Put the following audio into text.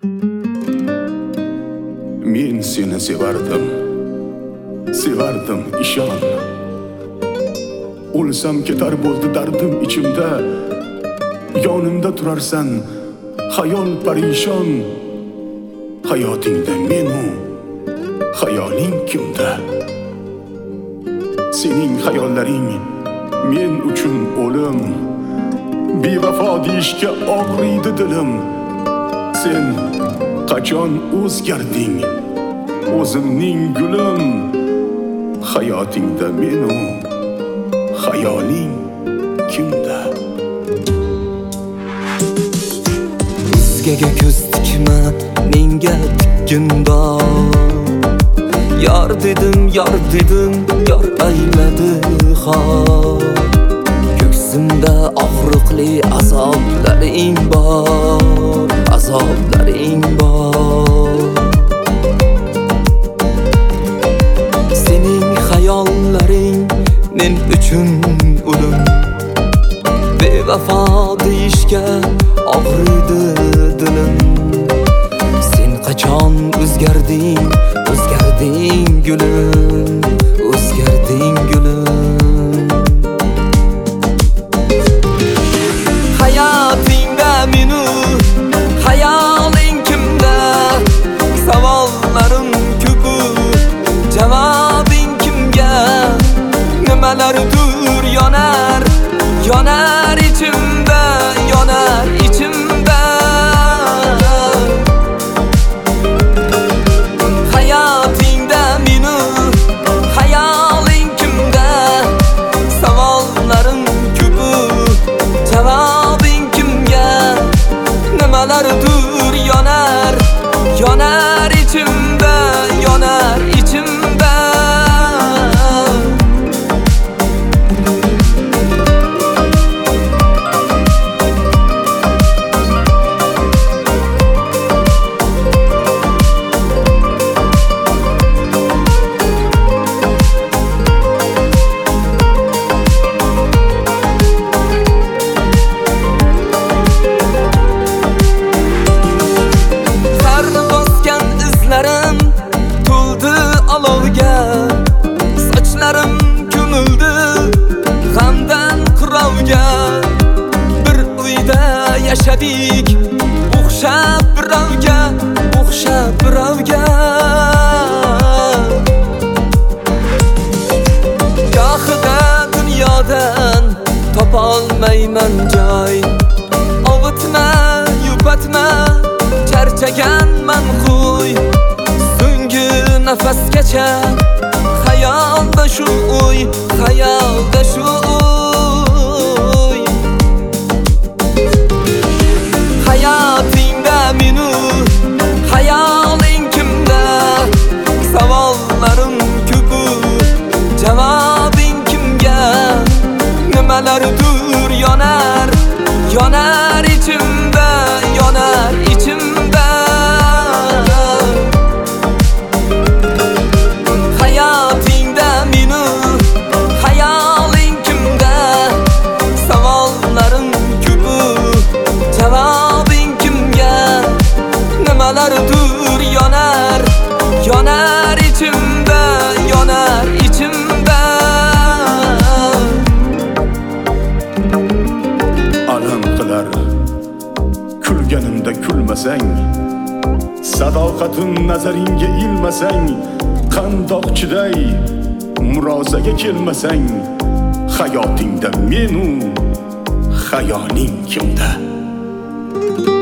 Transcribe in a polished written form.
Men seni sevardim, ishon. O'lsam ketar bo'ldi dardim ichimda, yonimda turarsan, xayol parishon. Hayotingda menu, xayoling kimda? Sening xayollaring men uchun o'lim, bevafo deyishga og'riydi dilim. Sen qachon o'zgarding, o'zimning gulim? Hayotingda menu, xayoling kimda? O'zgaga ko'z tikma, menga tikkindor. Yor dedim, yor ayladi xor. Ko'ksimda og'riqli azoblaring bor, azoblaring bor. Sening xayollaring men uchun o'lim, bevafo deyishga og'riydi dilim. Sen qachon o'zgarding, gulim, o'zgarding gulim. Hayotingda menu, xayoling kimda? Savollarim ko'p, javobing kimga? Nimalardir yonar ichimda, yonar ichimda. Hayotingda menu, xayoling kimda? Savollarim ko'p, javobing kimga? Nimalardir yonar ichimda, yonar ichimda. To'ldi olovga, sochlarim ko'mildi g'amdan qirovga. Bir uyda yashadik, o'xshab birovga, gohida dunyodan topolmayman joy. Ovutma, yupatma, charchaganman qo'y. Nafasgacha xayolda shu o'y, xayolda shu o'y. Hayotingda menu, xayoling kimda? Savollarim ko'p, javobing kimga? Nimalardir yonar ichimda, yonar ichimda. Hayotingda menu, xayoling kimda? Savollarim ko'p, javobing kimga? Nimalardir yonar ichimda, yonar ichimda. Alam qilar kulganimda kulmasang, sadoqatim nazaringga ilmasang, qandoq chiday murosaga kelmasang. Hayotingda menu, xayoling kimda?